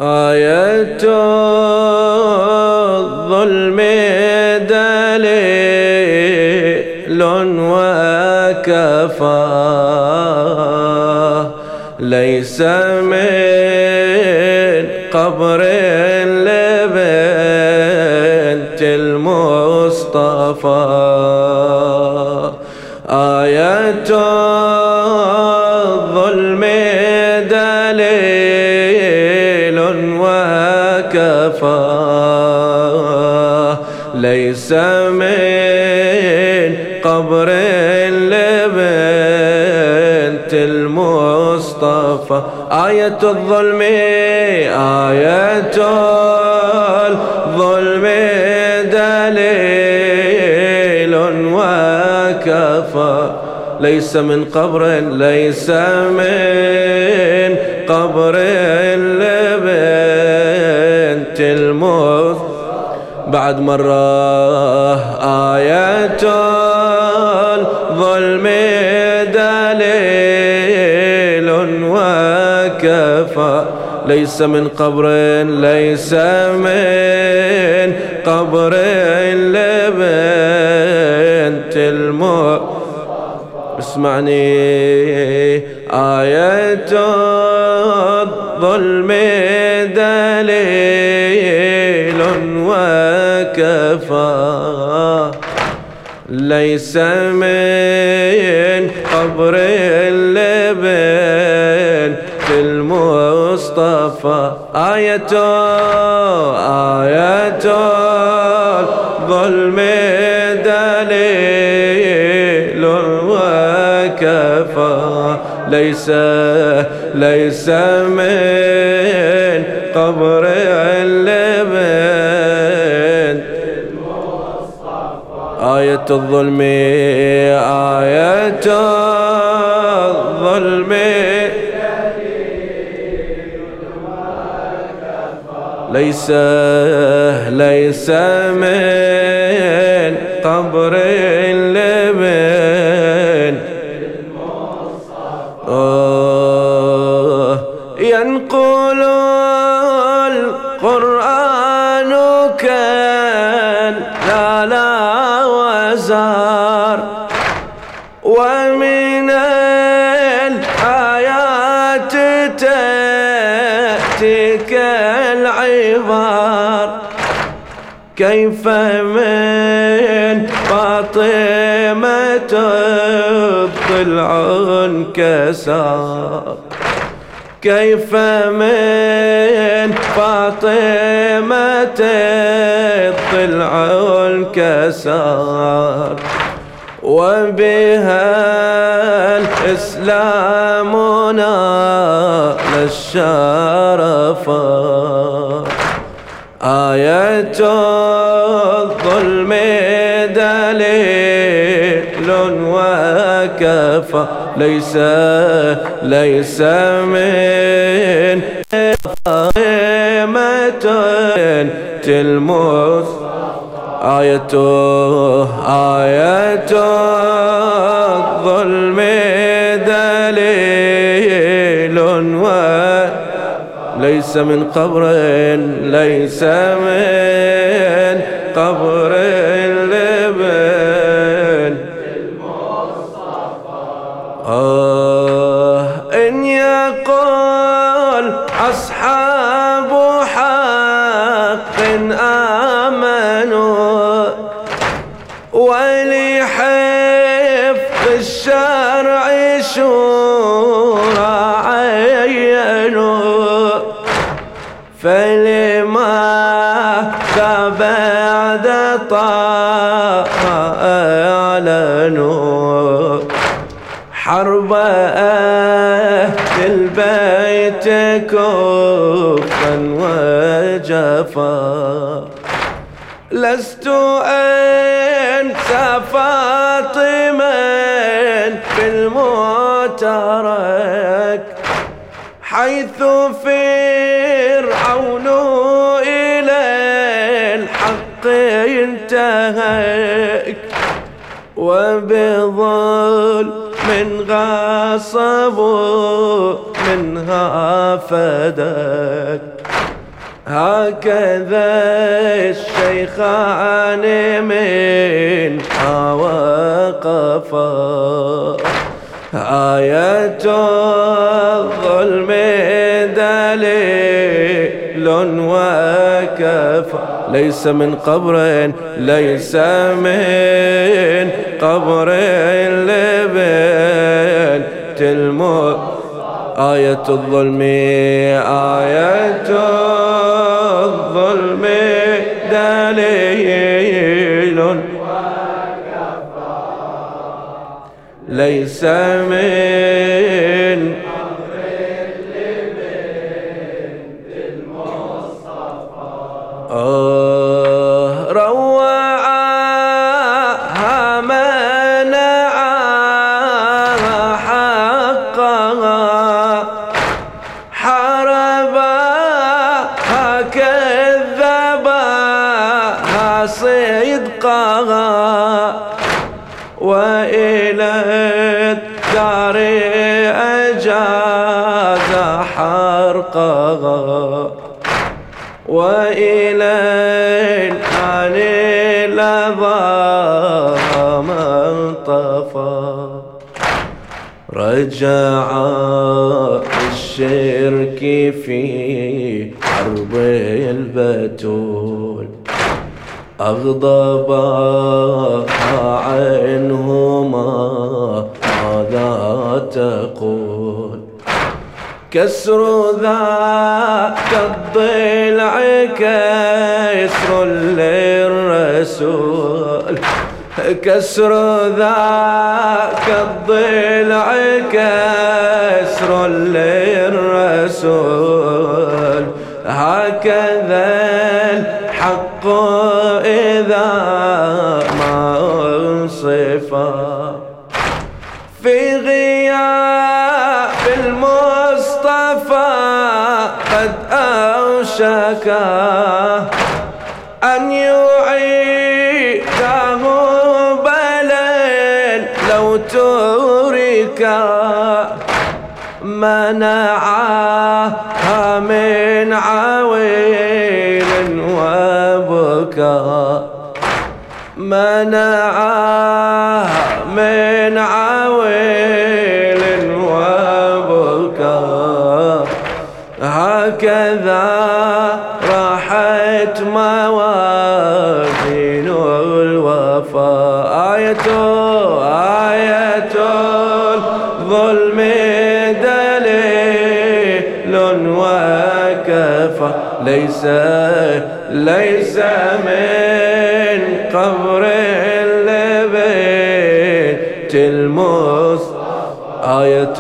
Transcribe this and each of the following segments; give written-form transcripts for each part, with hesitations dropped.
آية الظلم دليل وكفى، ليس من قبر لبنت المصطفى. آية الظلم دليل وكفى، ليس من قبر لبنت المصطفى. آية الظلم، آية الظلم دليل وكفى، ليس من قبر، ليس من قبر لبنت المصطفى. بعد مرة، آية الظلم دليل وكفى، ليس من قبر، ليس من قبر لبنت المصطفى. اسمعني، آية الظلم دليل وكفى، ليس من قبر لبنت المصطفى. آية الظلم دليل وكفى، ليس من قبر لبنت المصطفى. آية الظلم، آية الظلم ليس من قبر لبنت ينقل القرآن كان لا وزار، ومن الآيات تأتيك العبار، كيف من فاطمة الضلع انكسر، كيف من فاطمة الضلع انكسر، وبها الإسلام نال الشرف. آية الظلم دليل وكفى، ليس من قائمة المصطفى. آية الظلم دليل ليس من قبر، ليس من قبر لبن إن يقول أصحاب حق آمنوا، ولحفظ الشرع شورى عينوا، فلما بعد طه أعلنوا حرب أهل البيت كفا وجفا. لست أنسى فاطمة في المترك، حيث فرعون إلى الحق انتهك، وبظلم غصبوا منها فدك. هكذا الشيخان من وقفا آية الظلم دليل وكفى ليس من قبر ليس من قبر لبنت الموت آية الظلم آية الظلم دليل ليس من قبر لبنت المصطفى روعها منعها حقها حربها كذبها صدقها وإلى الدار أجاز حرقها وإلى الآن لظى من طفى رجع الشرك في حرب البتول أغضبها عنهما ماذا تقول كسر ذاك الضلع كسر للرسول كسر ذاك الضلع كسر للرسول هكذا الحق إذا ما انصفا في غياب المصطفى قد أوشكا أن يعيده بلل لو تركا منعها من عويل وبكى منعها من عويل وبكى هكذا راحت موازين الوفاء آية الظلم دليل وكفى ليس من قبر لبنت المصطفى آية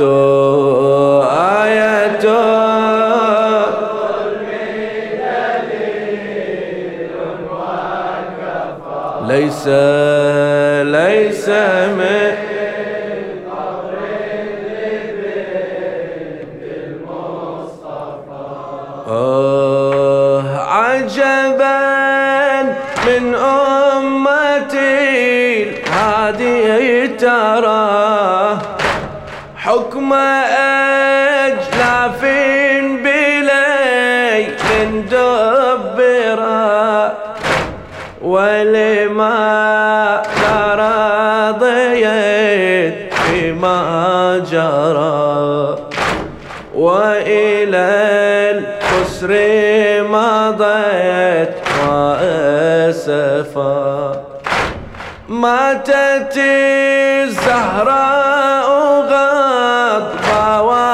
ليس من قبر لبنت المصطفى عجبا من أمتي هذه ترى حكم أجلاف بليل دبرا ولما رضيت بما جرى وإلى الخسر مضيت وأسفا ماتت الزهراء غضبا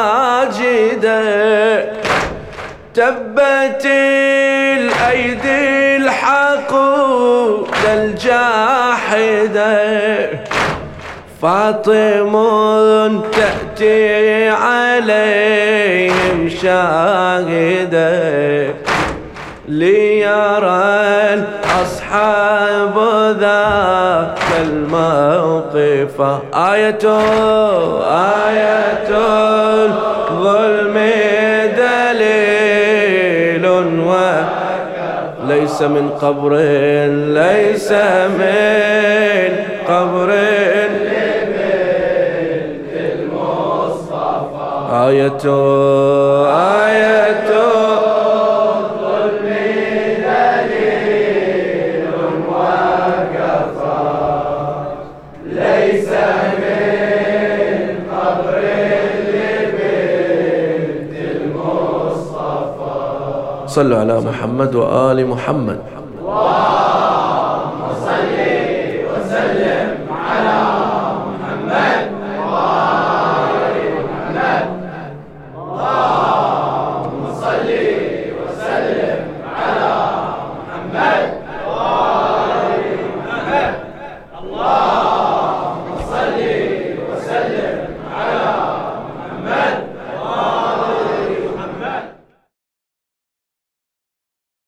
واجدا تبت الأيدي الحقود الجاحدة فاطم تأتي عليهم شاهدة ليرى الأصحاب ذاك الموقف آية الظلم دليل ليس من قبر ليس من قبر لبنت المصطفى آية الظلم صلوا على محمد وآل محمد.